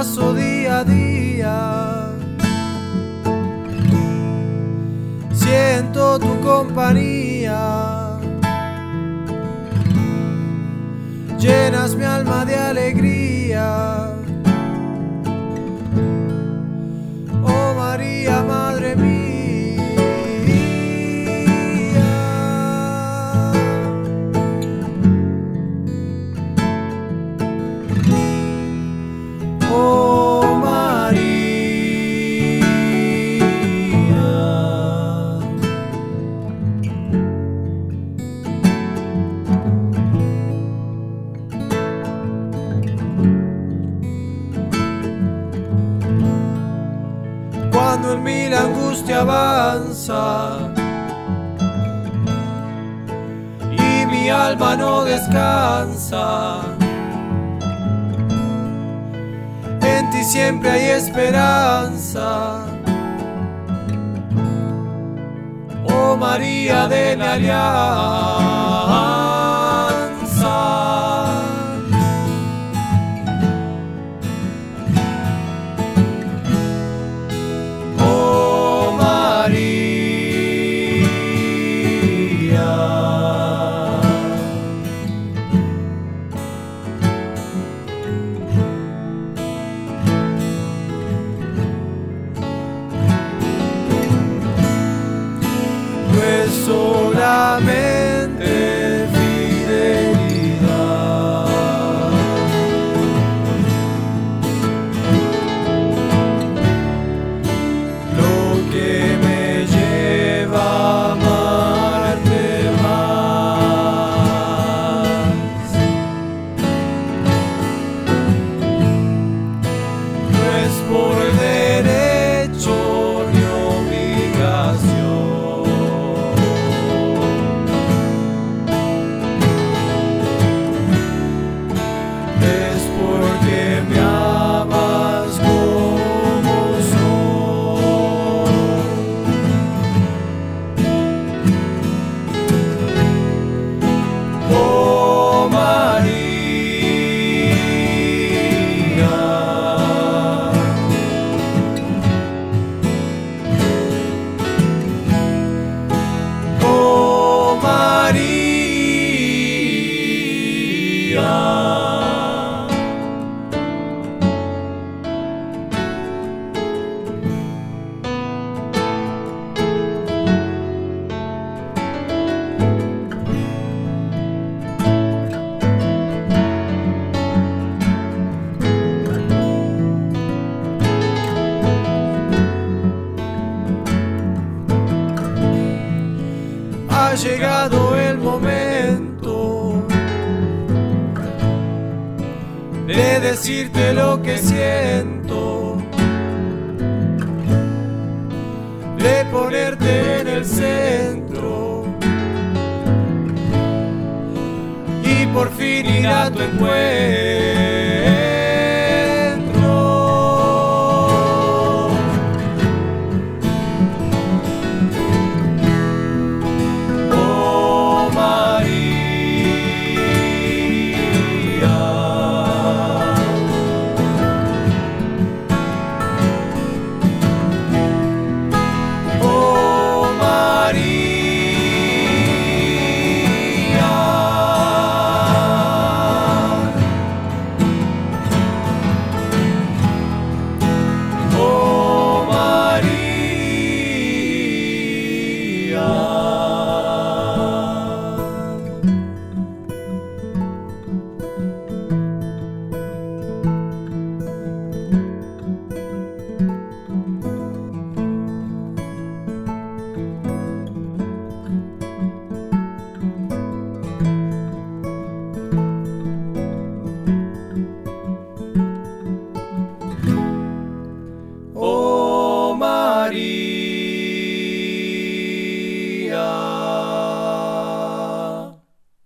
paso día a día. Siento tu compañía, llenas mi alma de alegría. Oh María, Madre mía. Oh María. Cuando en mí la angustia avanza y mi alma no descansa, en ti siempre hay esperanza. Oh María de la Alianza. Oh María. No es solamente fidelidad, lo que me lleva a amarte más. No es por derecho ni obligación, es porque me amas como soy. Oh María. Oh María. Ha llegado el momento de decirte lo que siento, de ponerte en el centro y por fin ir a tu encuentro. Oh María. Oh María. Oh María.